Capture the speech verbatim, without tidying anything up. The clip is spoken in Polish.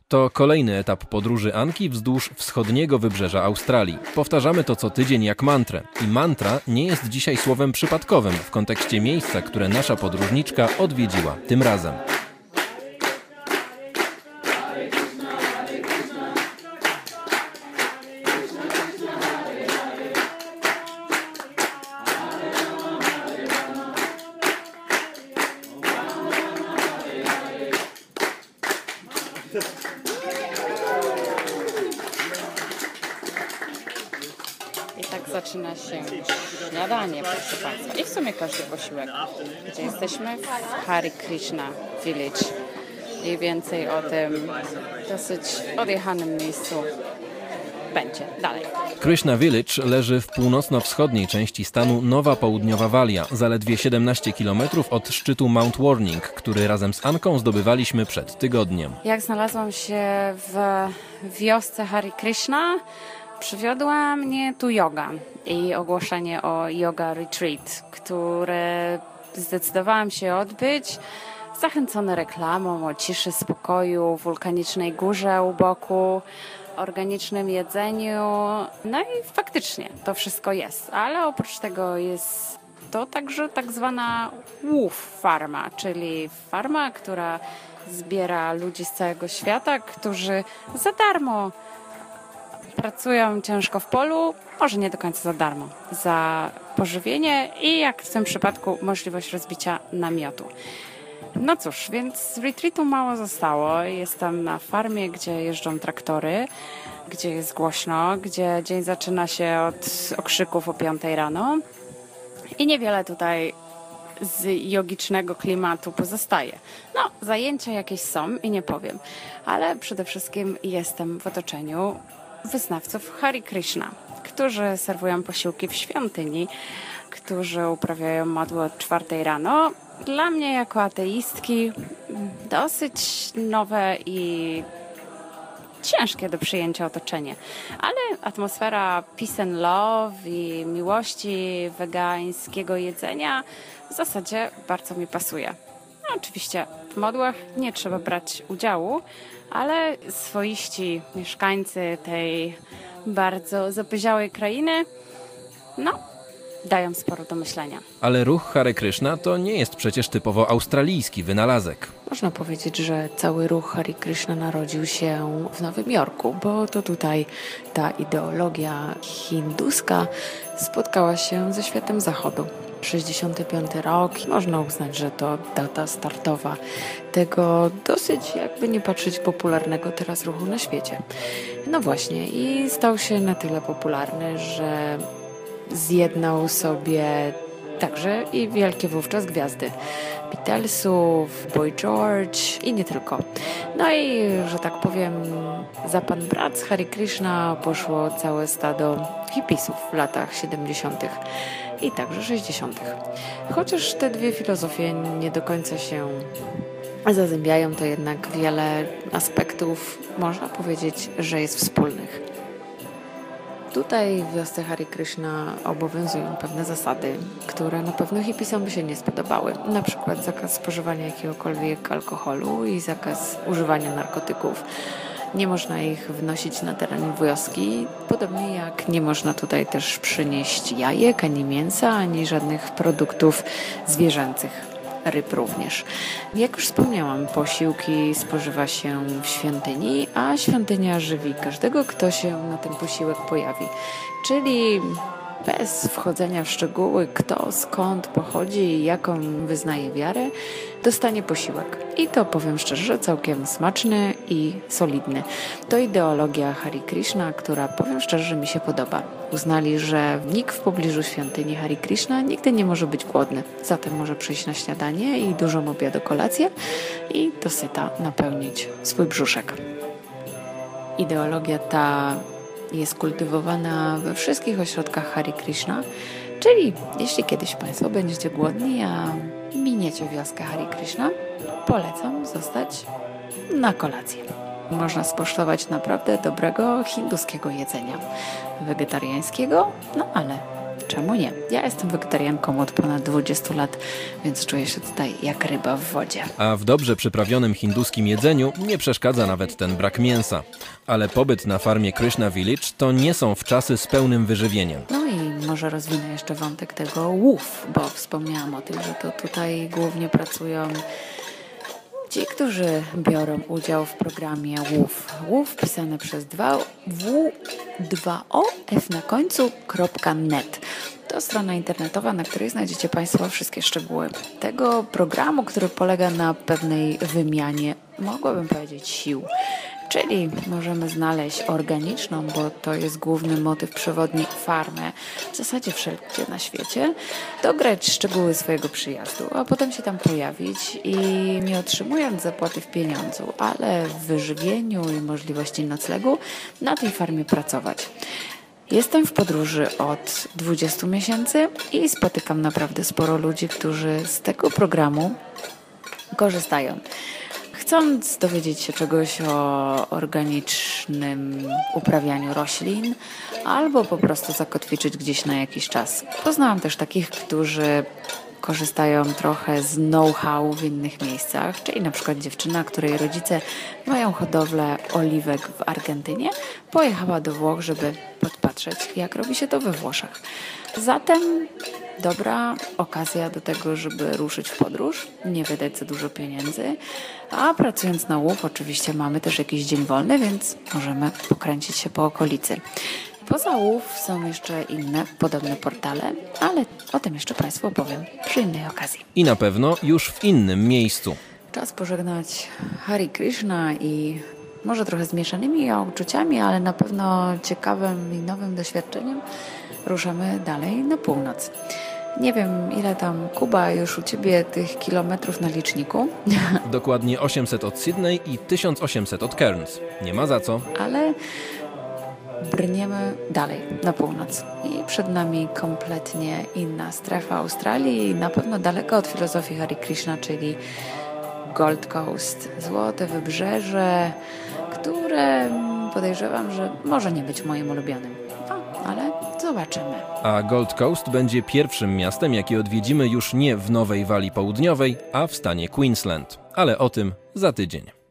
To kolejny etap podróży Anki wzdłuż wschodniego wybrzeża Australii. Powtarzamy to co tydzień jak mantrę. I mantra nie jest dzisiaj słowem przypadkowym w kontekście miejsca, które nasza podróżniczka odwiedziła tym razem. I tak zaczyna się śniadanie, proszę Państwa. I w sumie każdy posiłek. Gdzie jesteśmy? W Hare Krishna Village. I więcej o tym dosyć odjechanym miejscu będzie dalej. Krishna Village leży w północno-wschodniej części stanu Nowa Południowa Walia, zaledwie siedemnaście kilometrów od szczytu Mount Warning, który razem z Anką zdobywaliśmy przed tygodniem. Jak znalazłam się w wiosce Hare Krishna, przywiodła mnie tu yoga i ogłoszenie o yoga retreat, które zdecydowałam się odbyć, zachęcone reklamą o ciszy, spokoju, wulkanicznej górze u boku, organicznym jedzeniu. No i faktycznie to wszystko jest, ale oprócz tego jest to także tak zwana łów farma, czyli farma, która zbiera ludzi z całego świata, którzy za darmo pracują ciężko w polu, może nie do końca za darmo, za pożywienie i jak w tym przypadku możliwość rozbicia namiotu. No cóż, więc z retreatu mało zostało. Jestem na farmie, gdzie jeżdżą traktory, gdzie jest głośno, gdzie dzień zaczyna się od okrzyków o piątej rano i niewiele tutaj z jogicznego klimatu pozostaje. No, zajęcia jakieś są i nie powiem, ale przede wszystkim jestem w otoczeniu wyznawców Hare Krishna, którzy serwują posiłki w świątyni, którzy uprawiają modły od czwartej rano. Dla mnie jako ateistki dosyć nowe i ciężkie do przyjęcia otoczenie, ale atmosfera peace and love i miłości wegańskiego jedzenia w zasadzie bardzo mi pasuje. No, oczywiście w modłach nie trzeba brać udziału, ale swoiści mieszkańcy tej bardzo zapyziałej krainy, no, dają sporo do myślenia. Ale ruch Hare Krishna to nie jest przecież typowo australijski wynalazek. Można powiedzieć, że cały ruch Hare Krishna narodził się w Nowym Jorku, bo to tutaj ta ideologia hinduska spotkała się ze światem zachodu. sześćdziesiąty piąty rok, można uznać, że to data startowa tego dosyć, jakby nie patrzeć, popularnego teraz ruchu na świecie. No właśnie, i stał się na tyle popularny, że zjednał sobie także i wielkie wówczas gwiazdy Beatlesów, Boy George i nie tylko. No i, że tak powiem, za pan brat z Hare Krishna poszło całe stado hipisów w latach siedemdziesiątych i także sześćdziesiątych. Chociaż te dwie filozofie nie do końca się zazębiają, to jednak wiele aspektów można powiedzieć, że jest wspólnych. Tutaj w wiosce Hare Krishna obowiązują pewne zasady, które na pewno hipisom by się nie spodobały. Na przykład zakaz spożywania jakiegokolwiek alkoholu i zakaz używania narkotyków. Nie można ich wnosić na teren wioski, podobnie jak nie można tutaj też przynieść jajek, ani mięsa, ani żadnych produktów zwierzęcych. Ryb również. Jak już wspomniałam, posiłki spożywa się w świątyni, a świątynia żywi każdego, kto się na ten posiłek pojawi. Czyli bez wchodzenia w szczegóły, kto skąd pochodzi i jaką wyznaje wiarę, dostanie posiłek. I to, powiem szczerze, całkiem smaczny i solidny. To ideologia Hare Krishna, która, powiem szczerze, że mi się podoba. Uznali, że nikt w pobliżu świątyni Hare Krishna nigdy nie może być głodny. Zatem może przyjść na śniadanie i dużą obiad, kolację i dosyta napełnić swój brzuszek. Ideologia ta jest kultywowana we wszystkich ośrodkach Hare Krishna, czyli jeśli kiedyś Państwo będziecie głodni, a miniecie wioskę Hare Krishna, polecam zostać na kolację. Można skosztować naprawdę dobrego hinduskiego jedzenia, wegetariańskiego, no ale czemu nie? Ja jestem wegetarianką od ponad dwudziestu lat, więc czuję się tutaj jak ryba w wodzie. A w dobrze przyprawionym hinduskim jedzeniu nie przeszkadza nawet ten brak mięsa. Ale pobyt na farmie Krishna Village to nie są wczasy z pełnym wyżywieniem. No i może rozwinę jeszcze wątek tego łów, bo wspomniałam o tym, że to tutaj głównie pracują ci, którzy biorą udział w programie łów. Łów pisane przez dwa w dwa o f na końcu .net. To strona internetowa, na której znajdziecie Państwo wszystkie szczegóły tego programu, który polega na pewnej wymianie, mogłabym powiedzieć, sił. Czyli możemy znaleźć organiczną, bo to jest główny motyw przewodni, farmę, w zasadzie wszędzie na świecie, dograć szczegóły swojego przyjazdu, a potem się tam pojawić i nie otrzymując zapłaty w pieniądzu, ale w wyżywieniu i możliwości noclegu na tej farmie pracować. Jestem w podróży od dwudziestu miesięcy i spotykam naprawdę sporo ludzi, którzy z tego programu korzystają. Chcąc dowiedzieć się czegoś o organicznym uprawianiu roślin albo po prostu zakotwiczyć gdzieś na jakiś czas. Poznałam też takich, którzy korzystają trochę z know-how w innych miejscach, czyli na przykład dziewczyna, której rodzice mają hodowlę oliwek w Argentynie, pojechała do Włoch, żeby podpatrzeć, jak robi się to we Włoszech. Zatem dobra okazja do tego, żeby ruszyć w podróż, nie wydać za dużo pieniędzy, a pracując na łów oczywiście mamy też jakiś dzień wolny, więc możemy pokręcić się po okolicy. Poza łów są jeszcze inne podobne portale, ale o tym jeszcze Państwu opowiem przy innej okazji. I na pewno już w innym miejscu. Czas pożegnać Hare Krishna i może trochę zmieszanymi uczuciami, ale na pewno ciekawym i nowym doświadczeniem ruszamy dalej na północ. Nie wiem, ile tam, Kuba, już u Ciebie tych kilometrów na liczniku. Dokładnie osiemset od Sydney i tysiąc osiemset od Cairns. Nie ma za co. Ale brniemy dalej na północ i przed nami kompletnie inna strefa Australii i na pewno daleko od filozofii Hare Krishna, czyli Gold Coast, złote wybrzeże, które podejrzewam, że może nie być moim ulubionym, no, ale zobaczymy. A Gold Coast będzie pierwszym miastem, jakie odwiedzimy już nie w Nowej Walii Południowej, a w stanie Queensland. Ale o tym za tydzień.